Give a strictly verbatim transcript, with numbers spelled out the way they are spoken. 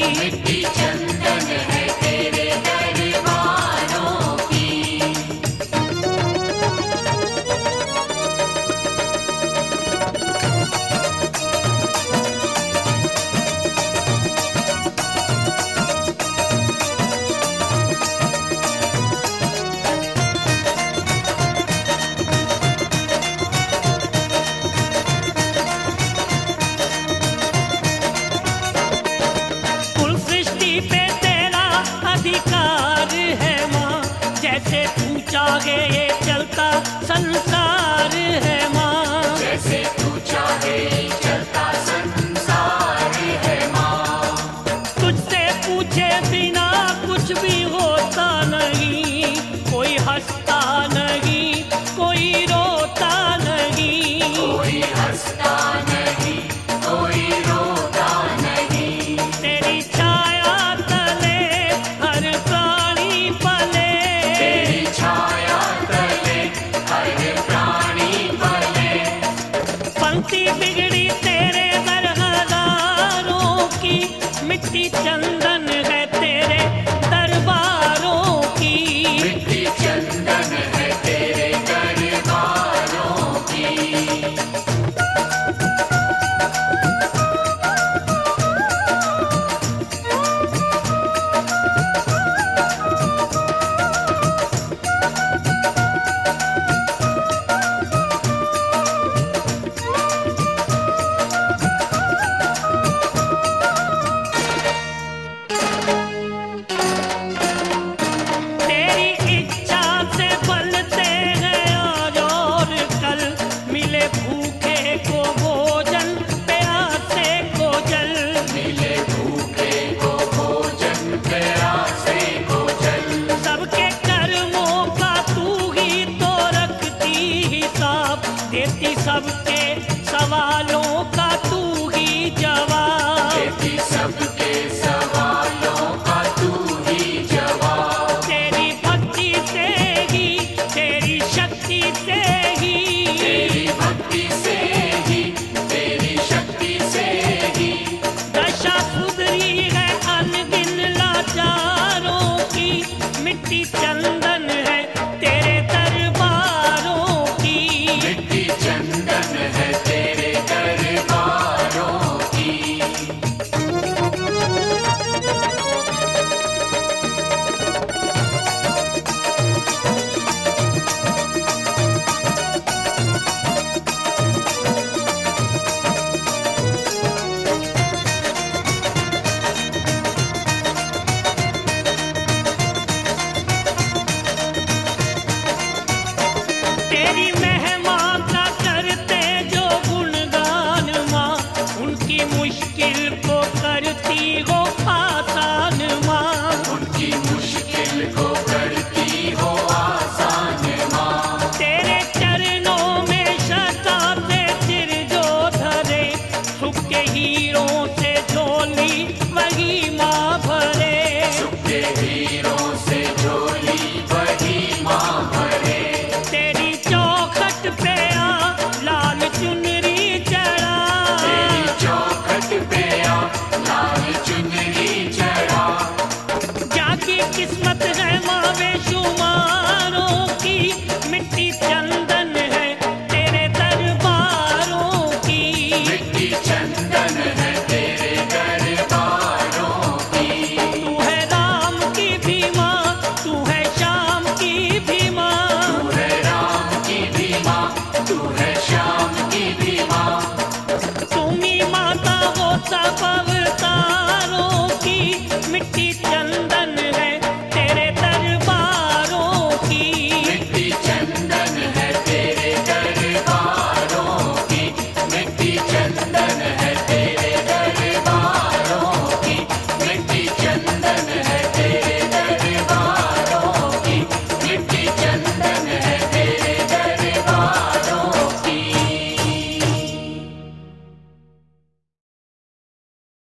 मिट्टी चंदन है तेरे दरबारों की। कुल सृष्टि पे तेरा अधिकार है माँ, जैसे तू चाहे ये चलता संसार है माँ। जैसे तू चाहे चलता संसार है माँ। तुझसे पूछे बिना कुछ भी होता नहीं, कोई हंसता नहीं, कोई रोता नहीं। कोई हंसता नहीं, कोई रोता नहीं। तेरी छाया तले हर प्राणी पले, तेरी छाया तले हर प्राणी पले। पंक्ति बिगड़ी तेरे दर हजारों की, मिट्टी चंदन है तेरे